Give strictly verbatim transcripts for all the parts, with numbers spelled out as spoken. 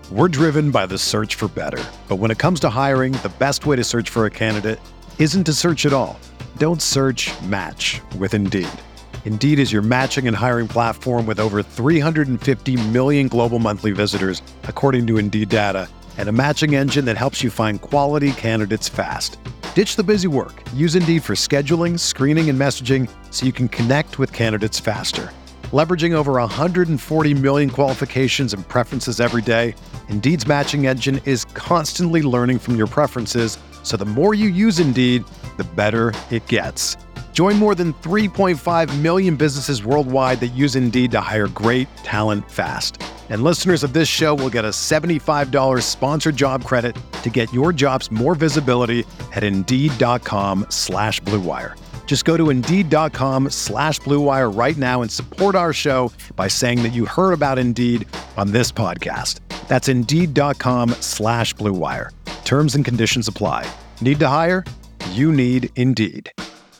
We're driven by the search for better. But when it comes to hiring, the best way to search for a candidate isn't to search at all. Don't search, match with Indeed. Indeed is your matching and hiring platform with over three hundred fifty million global monthly visitors, according to Indeed data, and a matching engine that helps you find quality candidates fast. Ditch the busy work. Use Indeed for scheduling, screening, and messaging so you can connect with candidates faster. Leveraging over one hundred forty million qualifications and preferences every day, Indeed's matching engine is constantly learning from your preferences, so the more you use Indeed, the better it gets. Join more than three point five million businesses worldwide that use Indeed to hire great talent fast. And listeners of this show will get a seventy-five dollars sponsored job credit to get your jobs more visibility at Indeed.com slash Blue Wire. Just go to Indeed.com slash Blue Wire right now and support our show by saying that you heard about Indeed on this podcast. That's Indeed.com slash Blue Wire. Terms and conditions apply. Need to hire? You need Indeed.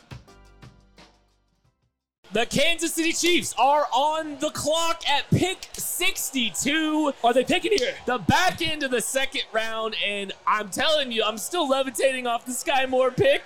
The Kansas City Chiefs are on the clock at pick sixty-two. Are they picking here? The back end of the second round, and I'm telling you, I'm still levitating off the Sky Moore pick.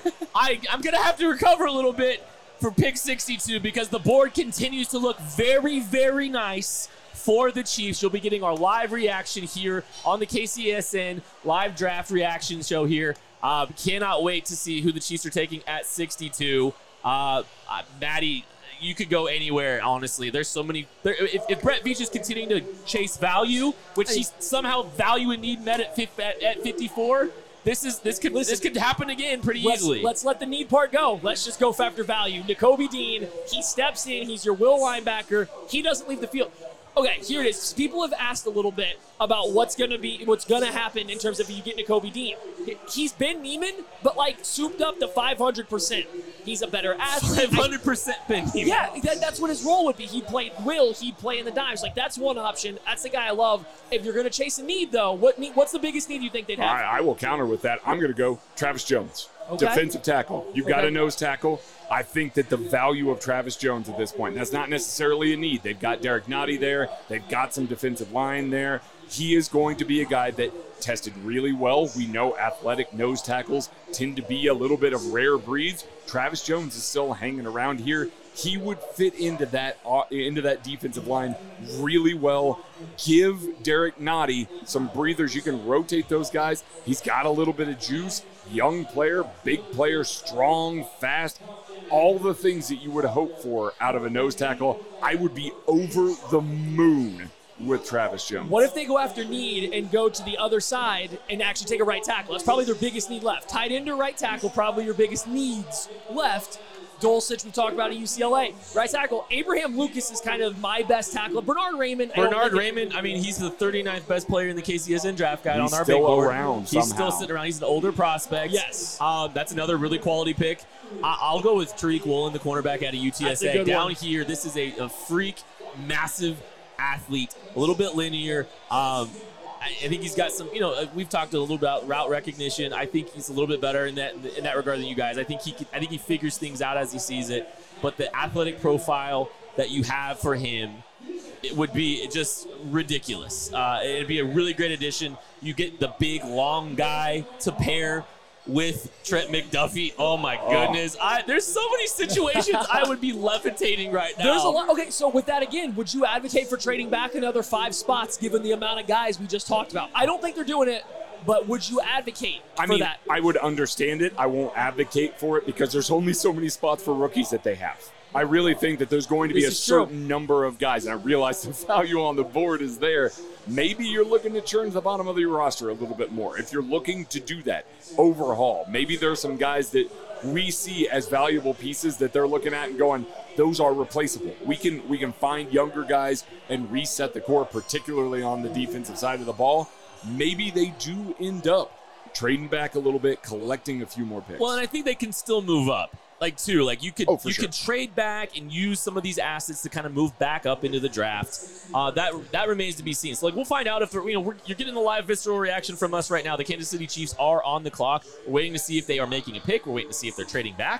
I, I'm going to have to recover a little bit for pick sixty-two because the board continues to look very, very nice for the Chiefs. You'll be getting our live reaction here on the K C S N live draft reaction show here. Uh, cannot wait to see who the Chiefs are taking at sixty-two. Uh, uh, Maddie, you could go anywhere, honestly. There's so many. There, if, if Brett Veach is continuing to chase value, which he's somehow value and need met at, at, at fifty-four, this is this could Listen, this could happen again pretty let's, easily. Let's let the need part go. Let's just go after value. Nakobe Dean, he steps in. He's your will linebacker. He doesn't leave the field. Okay, here it is. People have asked a little bit about what's gonna be, what's gonna happen in terms of if you get Nakobe Dean. He's Ben Neiman, but like souped up to five hundred percent. He's a better athlete. five hundred percent Ben Neiman. Yeah, that, that's what his role would be. He'd play will, he'd play in the dimes. Like that's one option. That's the guy I love. If you're gonna chase a need though, what need, what's the biggest need you think they'd have? I, I will counter with that. I'm gonna go Travis Jones. Okay. Defensive tackle. You've got Okay. a nose tackle. I think that the value of Travis Jones at this point, that's not necessarily a need. They've got Derek Nottie there. They've got some defensive line there. He is going to be a guy that tested really well. We know athletic nose tackles tend to be a little bit of rare breeds. Travis Jones is still hanging around here. He would fit into that uh, into that defensive line really well. Give Derek Nottie some breathers. You can rotate those guys. He's got a little bit of juice. Young player, big player, strong, fast. All the things that you would hope for out of a nose tackle. I would be over the moon with Travis Jones. What if they go after need and go to the other side and actually take a right tackle? That's probably their biggest need left. Tight end or right tackle, probably your biggest needs left. Dulcich, we talked about at U C L A. Right tackle, Abraham Lucas is kind of my best tackle. Bernard Raymond. Bernard Raymond, I mean, he's the thirty-ninth best player in the K C S N draft guide He's on our still big board. around He's somehow. still sitting around. He's an older prospect. Yes. Um, that's another really quality pick. I- I'll go with Tariq Woolen, the cornerback out of U T S A. That's a good Down one. here, this is a, a freak, massive athlete, a little bit linear. Um, I, I think he's got some, you know, we've talked a little about route recognition. I think he's a little bit better in that in that regard than you guys. I think he could, I think he figures things out as he sees it. But the athletic profile that you have for him, it would be just ridiculous. Uh, it'd be a really great addition. You get the big, long guy to pair with Trent McDuffie. Oh, my goodness. Oh. I, there's so many situations I would be levitating right now. There's a lot. Okay, so with that again, would you advocate for trading back another five spots given the amount of guys we just talked about? I don't think they're doing it, but would you advocate I for mean, that? I would understand it. I won't advocate for it because there's only so many spots for rookies that they have. I really think that there's going to be This a is true. certain number of guys, and I realize the value on the board is there. Maybe you're looking to churn the bottom of your roster a little bit more. If you're looking to do that, overhaul. Maybe there's some guys that we see as valuable pieces that they're looking at and going, those are replaceable. We can we can find younger guys and reset the core, particularly on the defensive side of the ball. Maybe they do end up trading back a little bit, collecting a few more picks. Well, and I think they can still move up. Like, too, like you could Oh, for you sure. could trade back and use some of these assets to kind of move back up into the draft. Uh, that that remains to be seen. So, like, we'll find out if you know we're, you're getting the live visceral reaction from us right now. The Kansas City Chiefs are on the clock. We're waiting to see if they are making a pick. We're waiting to see if they're trading back.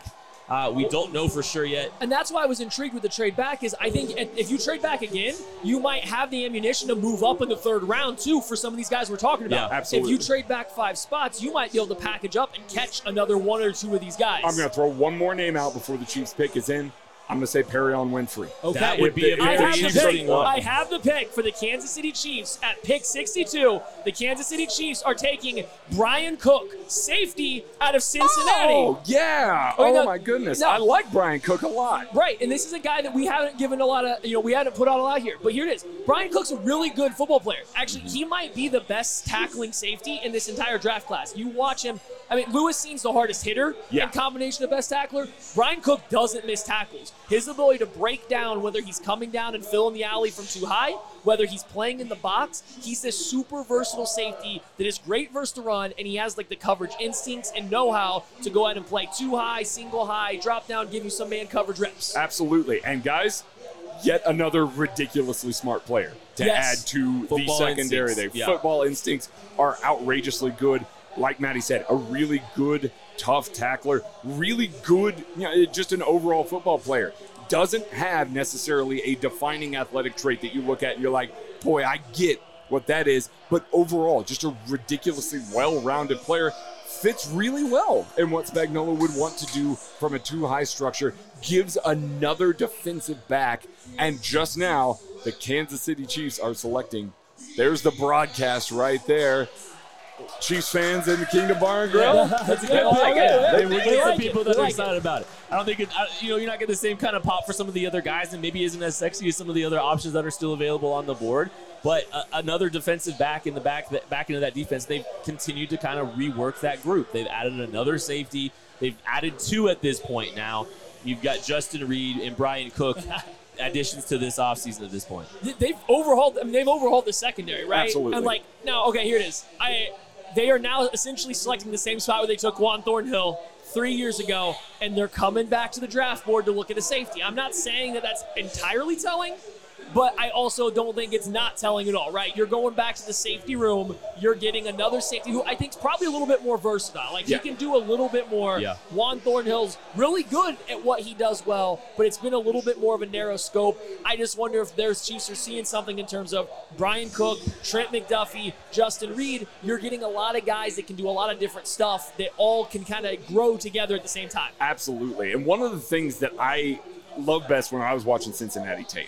Uh, we don't know for sure yet. And that's why I was intrigued with the trade back is I think if you trade back again, you might have the ammunition to move up in the third round, too, for some of these guys we're talking about. Yeah, absolutely. If you trade back five spots, you might be able to package up and catch another one or two of these guys. I'm going to throw one more name out before the Chiefs pick is in. I'm going to say Perrion Winfrey. Okay. That would be a I very have, the interesting pick. one. I have the pick for the Kansas City Chiefs at pick sixty-two. The Kansas City Chiefs are taking Brian Cook, safety out of Cincinnati. Oh, yeah. Oh, Oh, no, my goodness. no. I like Brian Cook a lot. Right, and this is a guy that we haven't given a lot of, you know, we haven't put out a lot here. But here it is. Brian Cook's a really good football player. Actually, he might be the best tackling safety in this entire draft class. You watch him. I mean, Lewis Seen's the hardest hitter Yeah. in combination of best tackler. Brian Cook doesn't miss tackles. His ability to break down, whether he's coming down and filling the alley from too high, whether he's playing in the box, he's this super versatile safety that is great versus the run, and he has like the coverage instincts and know-how to go ahead and play too high, single high, drop down, give you some man coverage reps. Absolutely. And guys, yet another ridiculously smart player to Yes. add to Football the secondary. instincts, Their yeah. football instincts are outrageously good. Like Maddie said, a really good, tough tackler, really good, you know, just an overall football player. Doesn't have necessarily a defining athletic trait that you look at and you're like, boy, I get what that is. But overall, just a ridiculously well-rounded player. Fits really well in what Spagnuolo would want to do from a two-high structure. Gives another defensive back. And just now, the Kansas City Chiefs are selecting. There's the broadcast right there. Chiefs fans in the Kingdom Bar and Grill. Yeah, that's a good Yeah, pick. yeah, yeah. They- we We get some like people it. that We are like excited about it. I don't think it, I, you know, you're not getting the same kind of pop for some of the other guys, and maybe isn't as sexy as some of the other options that are still available on the board. But uh, another defensive back in the back, that, back into that defense, they've continued to kind of rework that group. They've added another safety. They've added two at this point now. You've got Justin Reed and Brian Cook. Additions to this offseason at this point. They've overhauled. I mean, they've overhauled the secondary, right? Absolutely. And like, now, okay, here it is. I. They are now essentially selecting the same spot where they took Juan Thornhill three years ago, and they're coming back to the draft board to look at a safety. I'm not saying that that's entirely telling, but I also don't think it's not telling at all, right? You're going back to the safety room. You're getting another safety who I think is probably a little bit more versatile. Like, Yeah. he can do a little bit more. Yeah. Juan Thornhill's really good at what he does well, but it's been a little bit more of a narrow scope. I just wonder if their Chiefs are seeing something in terms of Brian Cook, Trent McDuffie, Justin Reed. You're getting a lot of guys that can do a lot of different stuff that all can kind of grow together at the same time. Absolutely. And one of the things that I love best when I was watching Cincinnati tape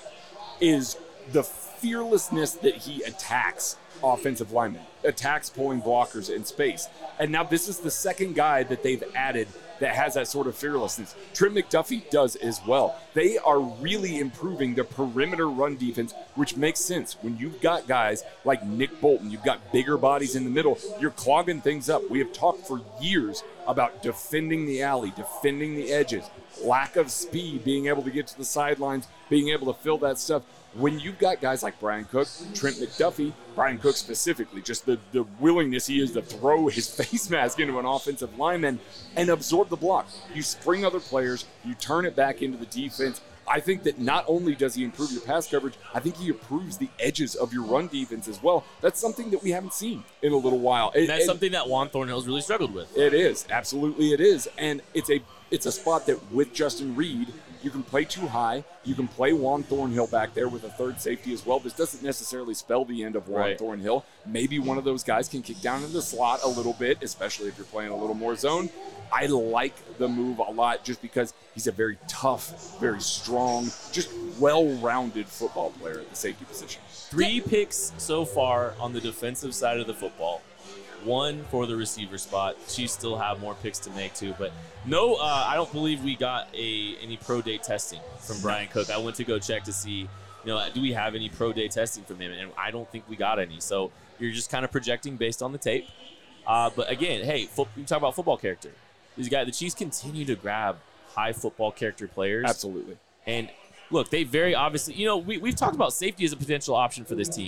is the fearlessness that he attacks offensive linemen, attacks pulling blockers in space. And now this is the second guy that they've added that has that sort of fearlessness. Trent McDuffie does as well. They are really improving the perimeter run defense, which makes sense. When you've got guys like Nick Bolton, you've got bigger bodies in the middle, you're clogging things up. We have talked for years about defending the alley, defending the edges, lack of speed, being able to get to the sidelines, being able to fill that stuff. When you've got guys like Brian Cook, Trent McDuffie, Brian Cook specifically, just the, the willingness he is to throw his face mask into an offensive lineman and absorb the block. You spring other players, you turn it back into the defense. I think that not only does he improve your pass coverage, I think he improves the edges of your run defense as well. That's something that we haven't seen in a little while. And that's And something that Juan Thornhill's really struggled with. It is. Absolutely it is. And it's a it's a spot that with Justin Reed, you can play too high. You can play Juan Thornhill back there with a third safety as well. This doesn't necessarily spell the end of Juan Right. Thornhill. Maybe one of those guys can kick down in the slot a little bit, especially if you're playing a little more zone. I like the move a lot just because he's a very tough, very strong, just well-rounded football player at the safety position. Three picks so far on the defensive side of the football. One for the receiver spot. Chiefs still have more picks to make too, but no, uh, I don't believe we got a any pro day testing from Brian Cook. I went to go check to see, you know, do we have any pro day testing from him, and I don't think we got any. So you're just kind of projecting based on the tape. Uh, but again, hey, fo- you talk about football character. These guys, the Chiefs continue to grab high football character players. Absolutely. And look, they very obviously, you know, we, we've talked about safety as a potential option for this team.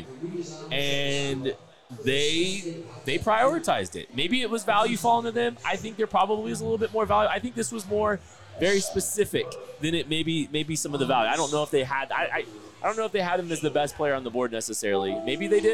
And they they prioritized it. Maybe it was value falling to them. I think there probably is a little bit more value. I think this was more very specific than it maybe maybe some of the value. I don't know if they had I, I, I don't know if they had him as the best player on the board necessarily. Maybe they did.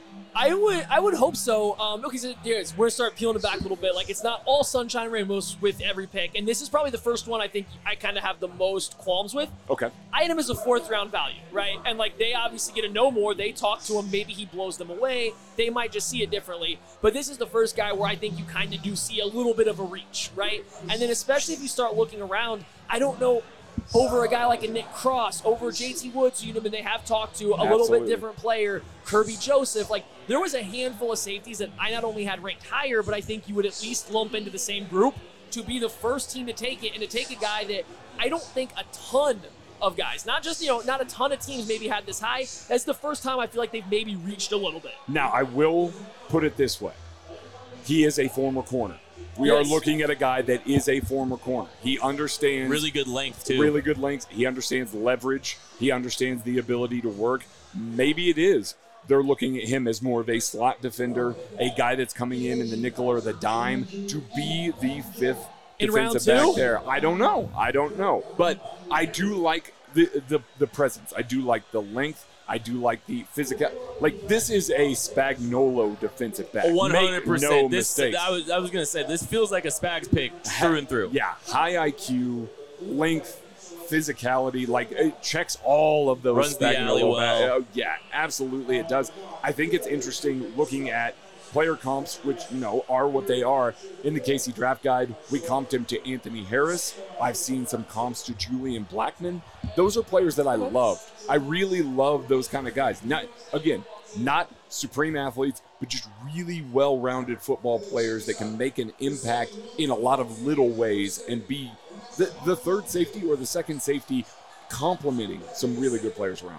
I would I would hope so. Um, okay, so here's, we're going to start peeling it back a little bit. Like, it's not all sunshine and rainbows with every pick. And this is probably the first one I think I kind of have the most qualms with. Okay. I had him as a fourth round value, right? And, like, they obviously get to know more. They talk to him. Maybe he blows them away. They might just see it differently. But this is the first guy where I think you kind of do see a little bit of a reach, right? And then especially if you start looking around, I don't know, over a guy like a Nick Cross, over J T Woods, you know, and they have talked to a Absolutely. little bit different player, Kirby Joseph. Like, there was a handful of safeties that I not only had ranked higher, but I think you would at least lump into the same group to be the first team to take it, and to take a guy that I don't think a ton of guys, not just, you know, not a ton of teams maybe had this high. That's the first time I feel like they've maybe reached a little bit. Now, I will put it this way. He is a former corner. We Yes. are looking at a guy that is a former corner. He understands Really good length, too. really good length. He understands leverage. He understands the ability to work. Maybe it is they're looking at him as more of a slot defender, a guy that's coming in in the nickel or the dime to be the fifth In round defensive two? back there. I don't know. I don't know. But I do like the, the, the presence. I do like the length. I do like the physical. Like, this is a Spagnuolo defensive back. one hundred percent. Make no this, mistakes. I was, I was going to say, this feels like a Spags pick through and through. Yeah, high I Q, length, physicality, like it checks all of those. Runs the Spagnuolo alley well. back- oh, yeah, absolutely it does. I think it's interesting looking at player comps, which, you know, are what they are. In the K C Draft Guide, we comped him to Anthony Harris. I've seen some comps to Julian Blackmon. Those are players that I loved. I really love those kind of guys. Not, again, not supreme athletes, but just really well-rounded football players that can make an impact in a lot of little ways and be the, the third safety or the second safety, complementing some really good players around.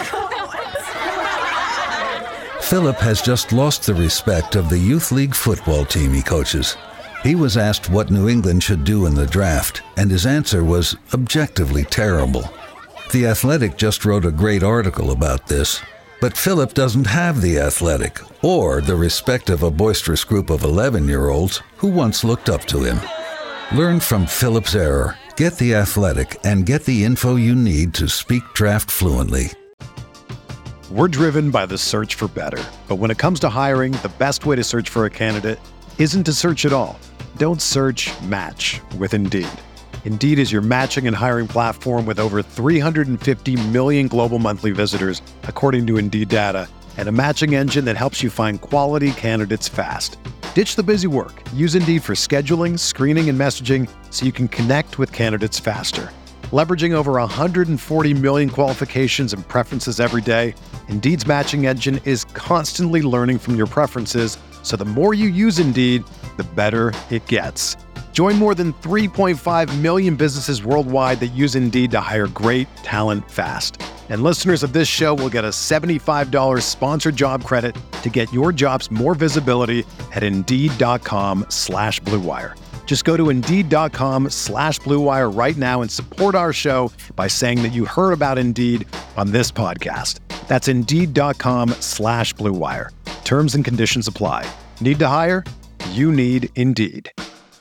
Philip has just lost the respect of the youth league football team he coaches. He was asked what New England should do in the draft, and his answer was objectively terrible. The Athletic just wrote a great article about this, but Philip doesn't have the Athletic or the respect of a boisterous group of eleven-year-olds who once looked up to him. Learn from Philip's error, get the Athletic, and get the info you need to speak draft fluently. We're driven by the search for better. But when it comes to hiring, the best way to search for a candidate isn't to search at all. Don't search, match with Indeed. Indeed is your matching and hiring platform with over three hundred fifty million global monthly visitors, according to Indeed data, and a matching engine that helps you find quality candidates fast. Ditch the busy work. Use Indeed for scheduling, screening, and messaging so you can connect with candidates faster. Leveraging over one hundred forty million qualifications and preferences every day, Indeed's matching engine is constantly learning from your preferences, so the more you use Indeed, the better it gets. Join more than three point five million businesses worldwide that use Indeed to hire great talent fast. And listeners of this show will get a seventy-five dollars sponsored job credit to get your jobs more visibility at Indeed.com slash Blue Wire. Just go to Indeed.com slash Blue Wire right now and support our show by saying that you heard about Indeed on this podcast. That's Indeed.com slash Blue Wire. Terms and conditions apply. Need to hire? You need Indeed.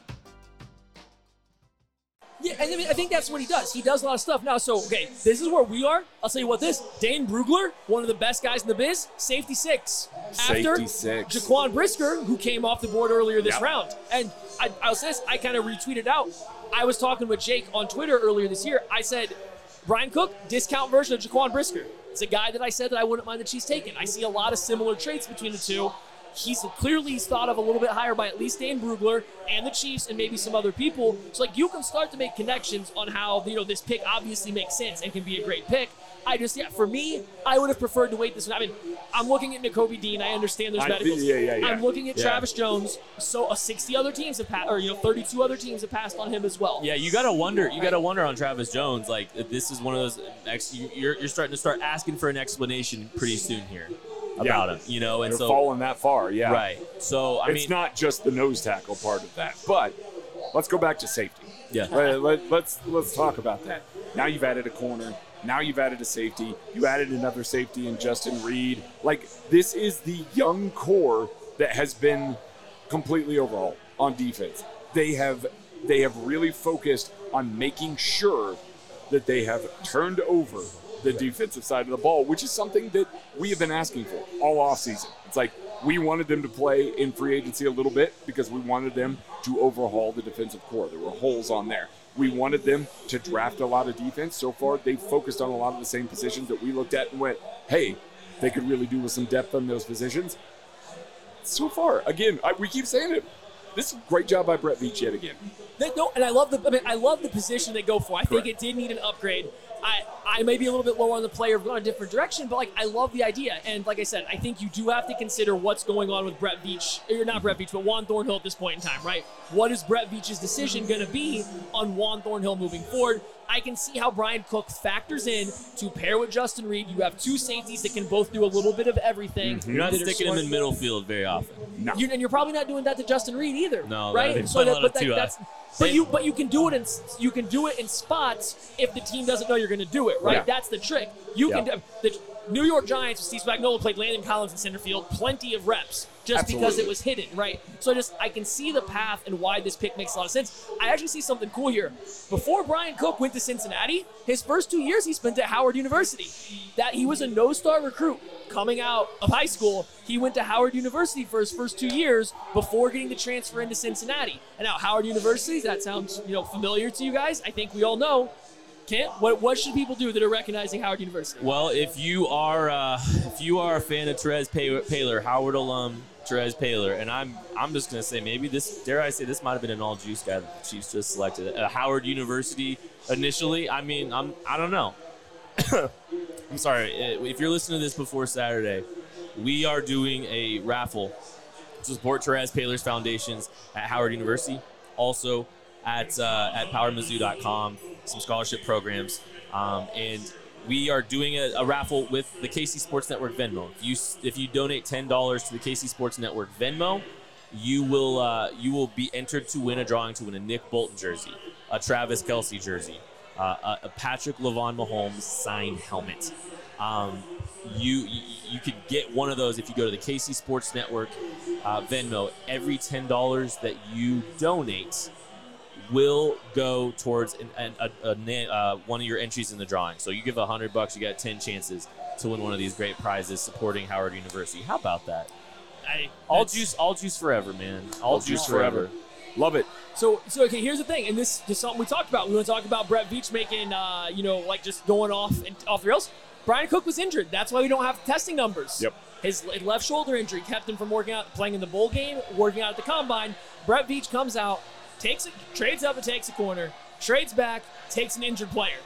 Yeah, and I, mean, I think that's what he does. He does a lot of stuff. Now, so, okay, this is where we are. I'll tell you what this, Dane Brugler, one of the best guys in the biz, safety six. After Safety six. Jaquan Brisker, who came off the board earlier this Yep. round. And I, I'll say this, I kind of retweeted out. I was talking with Jake on Twitter earlier this year. I said, Brian Cook, discount version of Jaquan Brisker. It's a guy that I said that I wouldn't mind the Chiefs taking. I see a lot of similar traits between the two. He's clearly he's thought of a little bit higher by at least Dane Brugler and the Chiefs and maybe some other people. So, like, you can start to make connections on how, you know, this pick obviously makes sense and can be a great pick. I just, yeah, for me, I would have preferred to wait this one. I mean, I'm looking at Nakobe Dean. I understand there's I- medicals. yeah, yeah, yeah. I'm looking at Yeah. Travis Jones. So, uh, sixty other teams have passed, or, you know, thirty-two other teams have passed on him as well. Yeah, you gotta wonder. You gotta wonder on Travis Jones. Like, if this is one of those. ex- you- You're you're starting to start asking for an explanation pretty soon here about Yeah. him. You know, and They're so falling that far, yeah. right. So I it's mean, not just the nose tackle part of that, but let's go back to safety. yeah. Let, let, let's let's talk about that. Now you've added a corner. Now you've added a safety. You added another safety in Justin Reed. Like, this is the young core that has been completely overhauled on defense. They have they have really focused on making sure that they have turned over the defensive side of the ball, which is something that we have been asking for all offseason. It's like we wanted them to play in free agency a little bit because we wanted them to overhaul the defensive core. There were holes on there. We wanted them to draft a lot of defense. So far, they've focused on a lot of the same positions that we looked at and went, hey, they could really do with some depth on those positions. So far, again, I, we keep saying it. This is a great job by Brett Veach yet again. They, no, and I love the I mean I love the position they go for. I think it did need an upgrade. I, I may be a little bit lower on the player, going a different direction, but like I love the idea. And like I said, I think you do have to consider what's going on with Brett Veach, or not Brett Veach, but Juan Thornhill at this point in time, right? What is Brett Veach's decision going to be on Juan Thornhill moving forward? I can see how Brian Cook factors in to pair with Justin Reed. You have two safeties that can both do a little bit of everything. You're not that are sticking him smart. in middle field very often. No. You're, and you're probably not doing that to Justin Reed either. No, right? that'd be So that, fun but to that, do. that's, I- but you, but you can do it in you can do it in spots if the team doesn't know you're going to do it, right? Yeah. That's the trick. You Yeah. can do the New York Giants with Steve Spagnuolo played Landon Collins in center field, plenty of reps just Absolutely. because it was hidden, right? So I just I can see the path and why this pick makes a lot of sense. I actually see something cool here. Before Brian Cook went to Cincinnati, his first two years he spent at Howard University. That he was a no-star recruit coming out of high school. He went to Howard University for his first two years before getting the transfer into Cincinnati. And now Howard University, that sounds you know familiar to you guys. I think we all know. Kent, what what should people do that are recognizing Howard University? Well, if you are uh, if you are a fan of Terez Paylor, Howard alum Terez Paylor, and I'm I'm just gonna say maybe this dare I say this might have been an all juice guy that the Chiefs just selected. Uh, Howard University initially. I mean I'm I don't know. I'm sorry if you're listening to this before Saturday. We are doing a raffle to support Terez Paylor's foundations at Howard University. Also at uh, at power mizzou dot com. Some scholarship programs, um, and we are doing a, a raffle with the K C Sports Network Venmo. If you if you donate ten dollars to the K C Sports Network Venmo, you will uh, you will be entered to win a drawing to win a Nick Bolton jersey, a Travis Kelce jersey, uh, a, a Patrick LaVon Mahomes signed helmet. Um, you, you you could get one of those if you go to the K C Sports Network uh, Venmo. Every ten dollars that you donate will go towards an, an, a, a, uh, one of your entries in the drawing. So you give a hundred bucks, you got ten chances to win one of these great prizes supporting Howard University. How about that? I, All juice, all juice forever, man. All, All juice juice forever. forever. Love it. So, so okay. Here's the thing, and this is something we talked about. We want to talk about Brett Veach making, uh, you know, like just going off and off the rails. Brian Cook was injured. That's why we don't have testing numbers. Yep. His left shoulder injury kept him from working out, playing in the bowl game, working out at the combine. Brett Veach comes out, takes it, trades up and takes a corner, trades back, takes an injured player.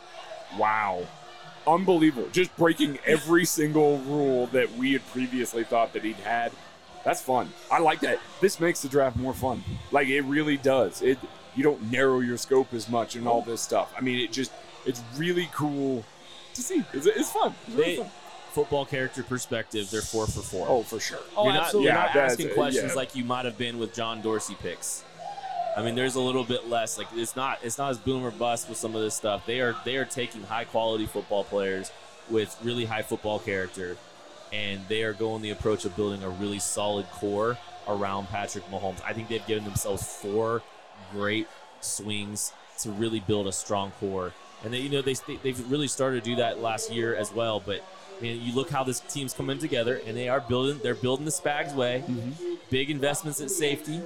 Wow. Unbelievable. Just breaking every single rule that we had previously thought that he'd had. That's fun. I like that. This makes the draft more fun. Like, it really does. It you don't narrow your scope as much and all this stuff. I mean, it just it's really cool to see. It's, it's fun. It's really They, fun. football character perspective, they're four for four. Oh, for sure. Oh, you're not, absolutely. you're Yeah, not that's- asking questions yeah. like you might have been with John Dorsey picks. I mean, there's a little bit less. Like it's not it's not as boom or bust with some of this stuff. They are they are taking high quality football players with really high football character, and they are going the approach of building a really solid core around Patrick Mahomes. I think they've given themselves four great swings to really build a strong core, and they you know they they've really started to do that last year as well. But I mean, you look how this team's coming together, and they are building. They're building the Spags way. Mm-hmm. Big investments at safety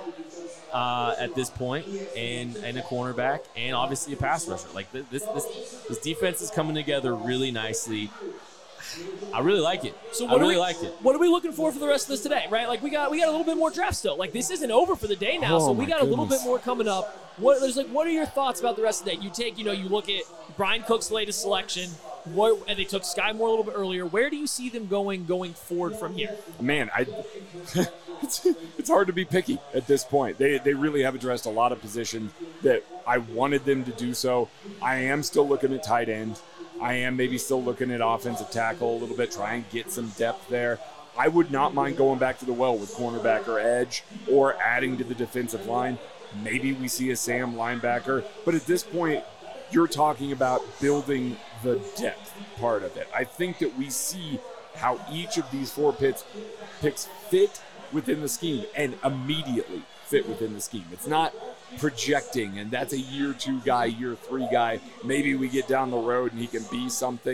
uh, at this point, and and a cornerback, and obviously a pass rusher. Like this, this, this, this defense is coming together really nicely. I really like it. So I what really are we, like it. What are we looking for for the rest of this today, right? Like we got we got a little bit more draft still. Like this isn't over for the day now, Oh, so we my got a little goodness. bit more coming up. What there's like what are your thoughts about the rest of the day? You take, you know, you look at Brian Cook's latest selection, what and they took Sky Moore a little bit earlier. Where do you see them going going forward from here? Man, I it's, it's hard to be picky at this point. They they really have addressed a lot of positions that I wanted them to do so. I am still looking at tight end. I am maybe still looking at offensive tackle a little bit, try and get some depth there. I would not mind going back to the well with cornerback or edge or adding to the defensive line. Maybe we see a Sam linebacker. But at this point, you're talking about building the depth part of it. I think that we see how each of these four picks, picks fit within the scheme and immediately fit within the scheme. It's not projecting, and that's a year two guy, year three guy. Maybe we get down the road and he can be something.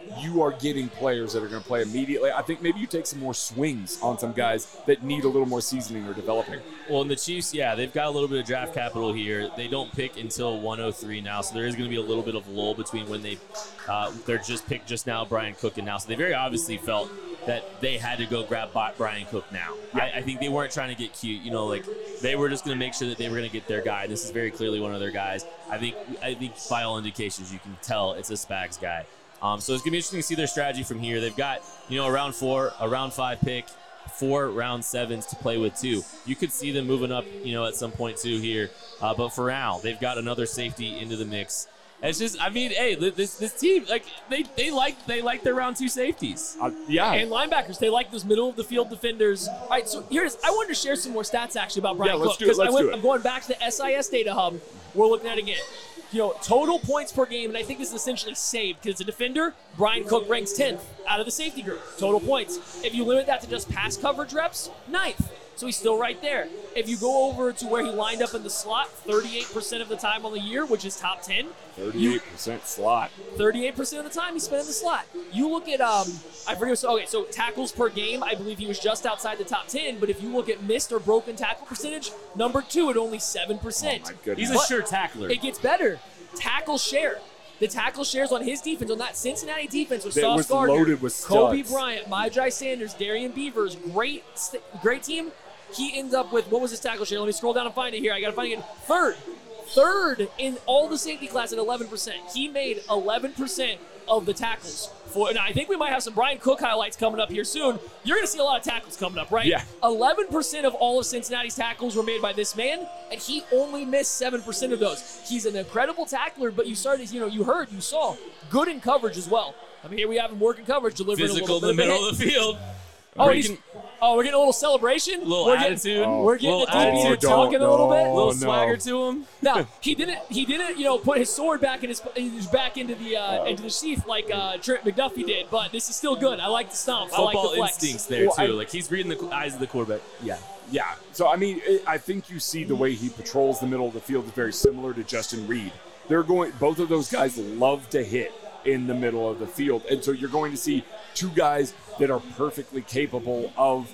you are getting players that are going to play immediately. I think maybe you take some more swings on some guys that need a little more seasoning or developing. Well, and the Chiefs, yeah, they've got a little bit of draft capital here. They don't pick until one oh three now, so there is going to be a little bit of lull between when they uh, they're just picked just now, Brian Cook, and now. So they very obviously felt that they had to go grab Brian Cook now. Yeah. I, I think they weren't trying to get cute. You know, like they were just going to make sure that they were going to get their guy. This is very clearly one of their guys. I think I think by all indications, you can tell it's a Spags guy. Um, so it's going to be interesting to see their strategy from here. They've got, you know, a round four, a round five pick, four round sevens to play with too. You could see them moving up, you know, at some point too here. Uh, but for now, they've got another safety into the mix. It's just, I mean, hey, this this team, like they they like they like their round two safeties. Uh, yeah, and linebackers, they like those middle of the field defenders. All right, so here's I wanted to share some more stats actually about Brian yeah, Cook because I went, I'm going back to the S I S data hub. We're looking at it again. You know, total points per game, and I think this is essentially saved because it's a defender. Brian Cook ranks tenth out of the safety group. Total points. If you limit that to just pass coverage reps, ninth. So he's still right there. If you go over to where he lined up in the slot, thirty-eight percent of the time on the year, which is top ten. thirty-eight percent you, slot. thirty-eight percent of the time he spent in the slot. You look at, um, I forget, so, okay, so tackles per game, I believe he was just outside the top ten, but if you look at missed or broken tackle percentage, number two at only seven percent. Oh my goodness. He's a but sure tackler. It gets better. Tackle share. The tackle shares on his defense, on that Cincinnati defense with Sauce was Gardner, loaded with studs. Kobe Bryant, Myjai Sanders, Darian Beavers, great, great team. He ends up with, what was his tackle share? Let me scroll down and find it here. I got to find it again. Third. Third in all the safety class at eleven percent. He made eleven percent of the tackles. For, and I think we might have some Brian Cook highlights coming up here soon. You're going to see a lot of tackles coming up, right? Yeah. eleven percent of all of Cincinnati's tackles were made by this man, and he only missed seven percent of those. He's an incredible tackler, but you started, you know, you heard, you saw, good in coverage as well. I mean, here we have him working coverage, delivering Physical a little in the bit middle of the field. Oh, he's, oh, we're getting a little celebration. A little we're attitude. Getting, Oh, we're getting the D B attitude. talking no, a little bit. A little no. swagger to him. Now he didn't. He didn't. You know, put his sword back in his, his back into the uh, Oh. into the sheath like uh, Trent McDuffie did. But this is still good. I like the stomp. I Football like the flex. instincts there Well, too. I- like he's reading the eyes of the quarterback. Yeah. Yeah. So, I mean, it, I think you see the way he patrols the middle of the field is very similar to Justin Reed. They're going, both of those guys love to hit in the middle of the field. And so you're going to see two guys that are perfectly capable of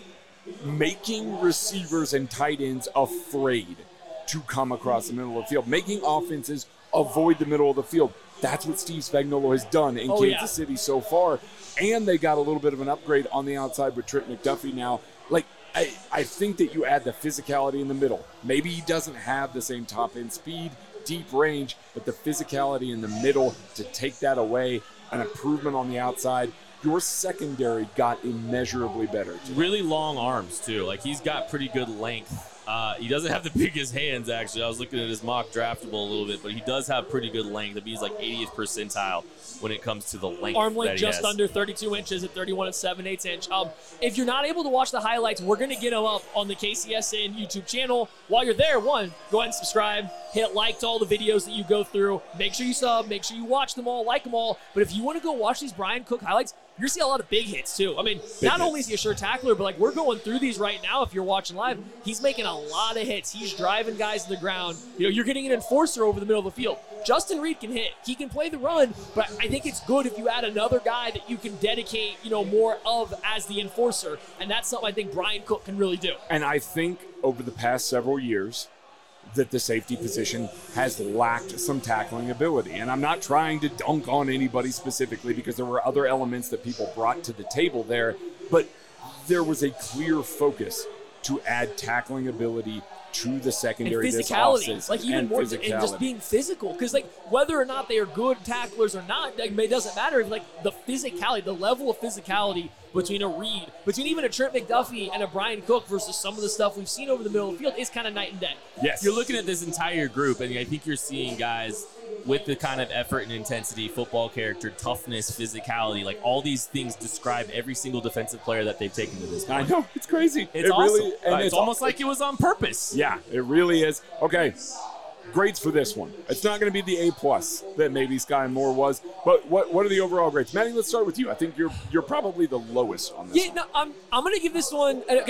making receivers and tight ends afraid to come across the middle of the field, making offenses avoid the middle of the field. That's what Steve Spagnuolo has done in Oh, Kansas yeah. City so far. And they got a little bit of an upgrade on the outside with Trent McDuffie now. Like, I, I think that you add the physicality in the middle. Maybe he doesn't have the same top-end speed, deep range, but the physicality in the middle to take that away, an improvement on the outside. Your secondary got immeasurably better. Really long arms too. Like he's got pretty good length. Uh, he doesn't have the biggest hands actually. I was looking at his mock draftable a little bit, but he does have pretty good length. I mean, he's like eightieth percentile when it comes to the length. Arm that length he just has. under thirty-two inches at thirty-one and seven eighths inch. Um, if you're not able to watch the highlights, we're going to get them up on the K C S N YouTube channel. While you're there, one, go ahead and subscribe. Hit like to all the videos that you go through. Make sure you sub. Make sure you watch them all, like them all. But if you want to go watch these Brian Cook highlights, you're going to see a lot of big hits, too. I mean, Big not hits. only is he a sure tackler, but, like, we're going through these right now if you're watching live. He's making a lot of hits. He's driving guys to the ground. You know, you're getting an enforcer over the middle of the field. Justin Reed can hit. He can play the run, but I think it's good if you add another guy that you can dedicate, you know, more of as the enforcer, and that's something I think Brian Cook can really do. And I think over the past several years that the safety position has lacked some tackling ability. And I'm not trying to dunk on anybody specifically because there were other elements that people brought to the table there, but there was a clear focus to add tackling ability to the And secondary this physicality, offseason. like even and more, physicality. and just being physical, because like whether or not they are good tacklers or not, like, it doesn't matter. Like the physicality, the level of physicality between a Reed, between even a Trent McDuffie and a Brian Cook versus some of the stuff we've seen over the middle of the field is kind of night and day. Yes. You're looking at this entire group, and I think you're seeing guys with the kind of effort and intensity, football character, toughness, physicality, like all these things describe every single defensive player that they've taken to this I point. know, it's crazy. It's it awesome. really, and Uh, it's, it's almost like it was on purpose. Yeah, it really is. Okay, grades for this one. It's not going to be the A plus that maybe Sky Moore was, but what what are the overall grades? Manny, let's start with you. I think you're you're probably the lowest on this Yeah, one. no, I'm I'm gonna give this one. Okay,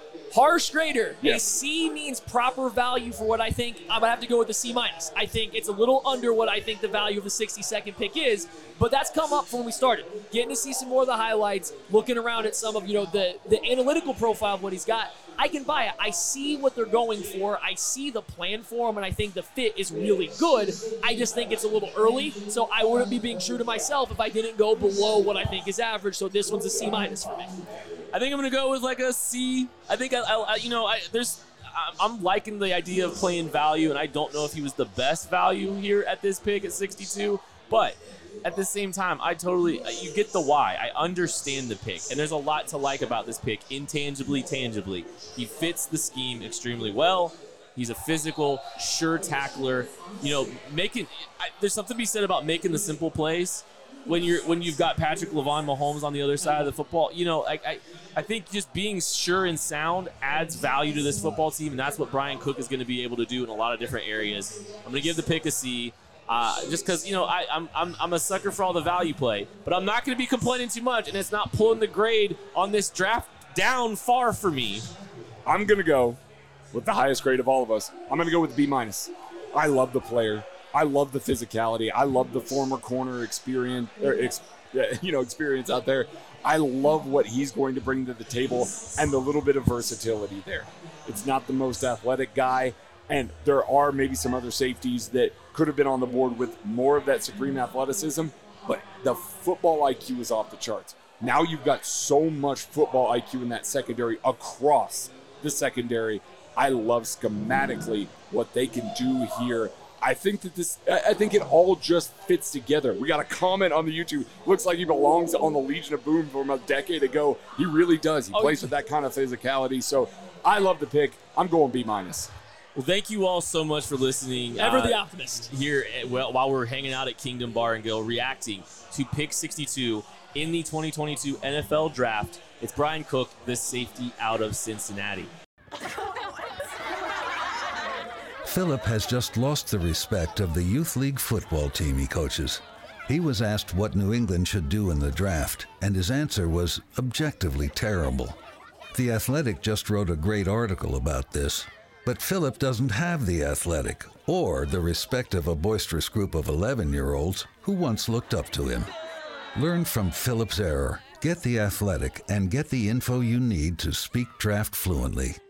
Harsh grader. Yeah. A C means proper value for what I think. I'm gonna have to go with a C minus. I think it's a little under what I think the value of the sixty-second pick is, but that's come up from when we started. Getting to see some more of the highlights, looking around at some of you know the the analytical profile of what he's got. I can buy it. I see what they're going for. I see the plan for him, and I think the fit is really good. I just think it's a little early, so I wouldn't be being true to myself if I didn't go below what I think is average. So this one's a C minus for me. I think I'm gonna go with like a C. I think I, I you know, I there's I'm liking the idea of playing value, and I don't know if he was the best value here at this pick at sixty-two, but at the same time, I totally you get the why. I understand the pick, and there's a lot to like about this pick, intangibly, tangibly. He fits the scheme extremely well. He's a physical, sure tackler. You know, making I, there's something to be said about making the simple plays. When you're when you've got Patrick LaVon Mahomes on the other side of the football, you know, I, I I think just being sure and sound adds value to this football team, and that's what Brian Cook is going to be able to do in a lot of different areas. I'm going to give the pick a C, uh, just because you know I, I'm I'm I'm a sucker for all the value play, but I'm not going to be complaining too much, and it's not pulling the grade on this draft down far for me. I'm going to go with the highest grade of all of us. I'm going to go with B minus. I love the player. I love the physicality. I love the former corner experience, or ex, you know, experience out there. I love what he's going to bring to the table and the little bit of versatility there. It's not the most athletic guy, and there are maybe some other safeties that could have been on the board with more of that supreme athleticism, but the football I Q is off the charts. Now you've got so much football I Q in that secondary across the secondary. I love schematically what they can do here. I think that this, I think it all just fits together. We got a comment on the YouTube. Looks like he belongs on the Legion of Boom from a decade ago. He really does. He oh, plays with that kind of physicality. So I love the pick. I'm going B minus. Well, thank you all so much for listening. Ever uh, the optimist. Here, well, while we're hanging out at Kingdom Bar and Grill, reacting to pick sixty-two in the twenty twenty-two N F L Draft. It's Brian Cook, the safety out of Cincinnati. Philip has just lost the respect of the youth league football team he coaches. He was asked what New England should do in the draft, and his answer was objectively terrible. The Athletic just wrote a great article about this, but Philip doesn't have the Athletic or the respect of a boisterous group of eleven-year-olds who once looked up to him. Learn from Philip's error, get the Athletic, and get the info you need to speak draft fluently.